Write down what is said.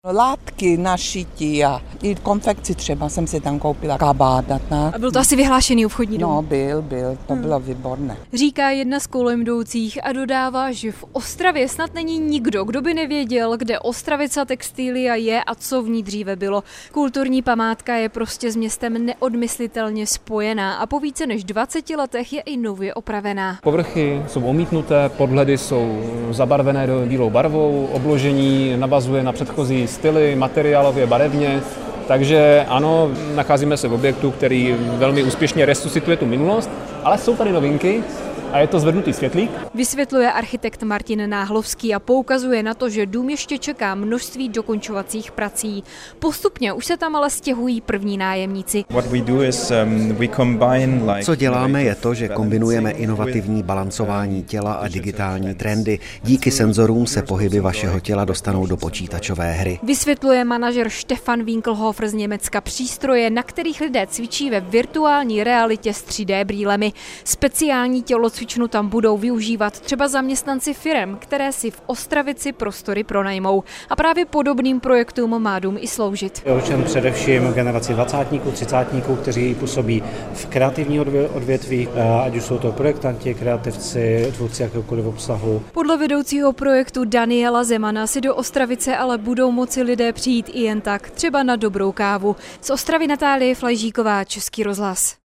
Látky na šití a i konfekci třeba jsem si tam koupila kabát. A byl to asi vyhlášený obchodní dům? No, byl, to bylo výborné. Říká jedna z kolem jdoucích a dodává, že v Ostravě snad není nikdo, kdo by nevěděl, kde Ostravica Textilia je a co v ní dříve bylo. Kulturní památka je prostě s městem neodmyslitelně spojená a po více než 20 letech je i nově opravená. Povrchy jsou omítnuté, podhledy jsou zabarvené bílou barvou, obložení navazuje na předchozí styly, materiálově, barevně. Takže ano, nacházíme se v objektu, který velmi úspěšně resuscituje tu minulost, ale jsou tady novinky a je to zvednutý světlík. Vysvětluje architekt Martin Náhlovský a poukazuje na to, že dům ještě čeká množství dokončovacích prací. Postupně už se tam ale stěhují první nájemníci. Co děláme je to, že kombinujeme inovativní balancování těla a digitální trendy. Díky senzorům se pohyby vašeho těla dostanou do počítačové hry. Vysvětluje manažer Stefan Winkelhofer z Německa přístroje, na kterých lidé cvičí ve virtuální realitě s 3D brýlemi. Speciální tělocvičnu tam budou využívat třeba zaměstnanci firem, které si v Ostravici prostory pronajmou. A právě podobným projektům má dům i sloužit. Je určen především generaci 20, 30, kteří působí v kreativní odvětví, ať už jsou to projektanti, kreativci, tvůrci jakéhokoliv obsahu. Podle vedoucího projektu Daniela Zemana si do Ostravice ale budou moci lidé přijít i jen tak, třeba na dobrou kávu. Z Ostravy Natálie Flajžíková, Český rozhlas.